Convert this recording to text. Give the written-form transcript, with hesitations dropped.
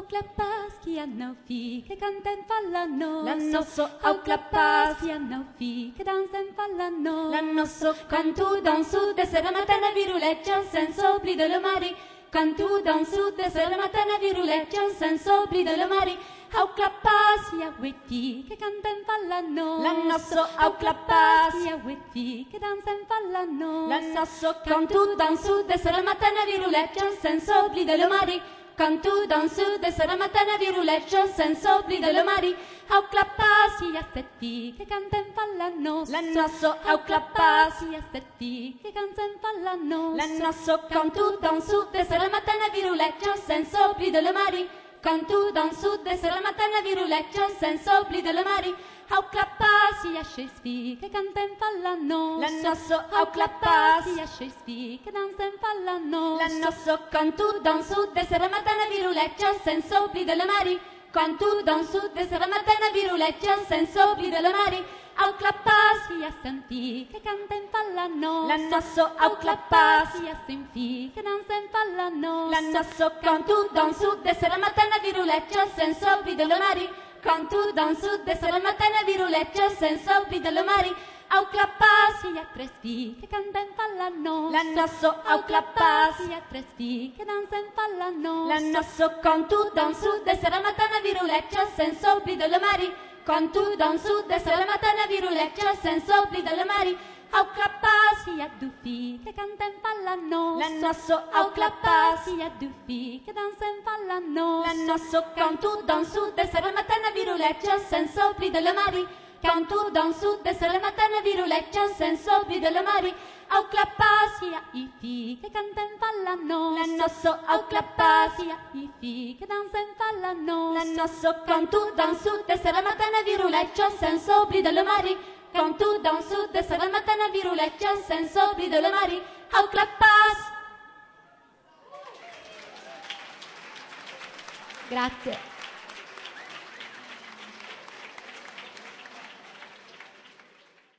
au clapas, qui a nos filles, que canten la nosso au clapas, qui a nos filles, que dansen la nosso, quand tu dans sud de sera mattina viruleggia senza oblido lo mari, quand tu dans sud de sera mattina viruleggia senza oblido lo mari, au clapas, qui a huit filles, que canten la nosso au clapas, qui a huit filles, que dansen la nosso, quand tu dans sud de sera mattina viruleggia senza oblido lo mari, quand tu dans sud de sera mattina viruleggia senza oblido lo mari, au clapas, qui a sept filles, que canten la nosso au clapas, qui a sept filles, que canten la nosso, quand tu dans sud de sera mattina viruleggia senza oblido lo mari, quand tu dans sud de sera mattina viruleggia senza oblido lo mari, au clapas, qui a seize filles, que canten la nosso au clapas, qui a seize filles, que dansen la nosso, quand tu dans sud de sera mattina viruleggia senza oblido lo mari, quand tu dans sud de sera mattina viruleggia senza oblido lo mari, au clapas, qui a cinq filles, que canten la nosso au clapas, qui a cinq filles, que dansen la nosso, quand tu dans sud de sera mattina viruleggia senza oblido lo mari, quand tu dans sud de sera mattina viruleggia senza oblido lo mari, au clapas, qui a treize filles, que canten la nosso au clapas, qui a treize filles, que dansen la nosso, quand tu dans sud de sera mattina viruleggia senza oblido lo mari, quand tu dans sud de sera mattina viruleggia senza oblido lo mari, au clapas, qui a douze filles, que canten la nosso au clapas, qui a douze filles, que dansen la nosso, quand tu dans sud de sera mattina viruleggia senza oblido lo mari, quand tu dans sud de sera mattina viruleggia senza oblido lo mari, au clapas, qui a huit filles, que canten la nosso au clapas, qui a huit filles, que dansen la nosso, quand tu dans sud de sera mattina viruleggia senza oblido lo mari, quand tu dans sud de sera mattina viruleggia senza oblido lo mari, au clapas. Grazie.